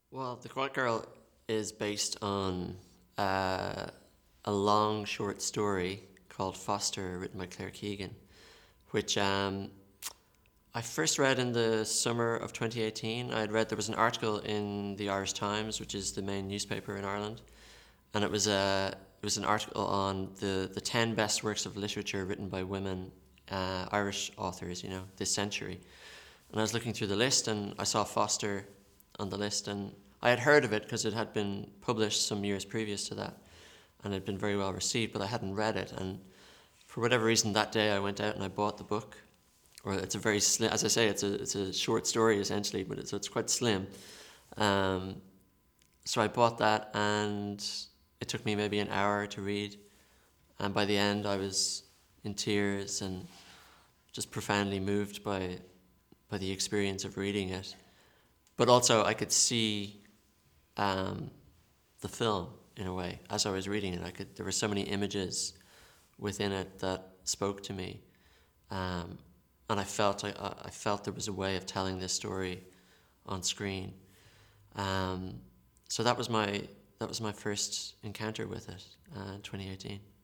Well, The Quiet Girl is based on uh, a long short story called Foster, written by Claire Keegan, which I first read in the summer of 2018. I had read there was an article in the Irish Times, which is the main newspaper in Ireland, and it was an article on the 10 best works of literature written by women, Irish authors, this century. And I was looking through the list and I saw Foster on the list, and I had heard of it because it had been published some years previous to that and it had been very well received, but I hadn't read it. And for whatever reason, that day I went out and I bought the book. Or it's a very slim, as I say, it's a short story essentially, but it's quite slim. Um, so I bought that, and it took me maybe an hour to read. And by the end, I was in tears and just profoundly moved by the experience of reading it. But also, I could see um, the film in a way as I was reading it. There were so many images within it that spoke to me, um, and I felt there was a way of telling this story on screen. Um, so that was my first encounter with it in 2018.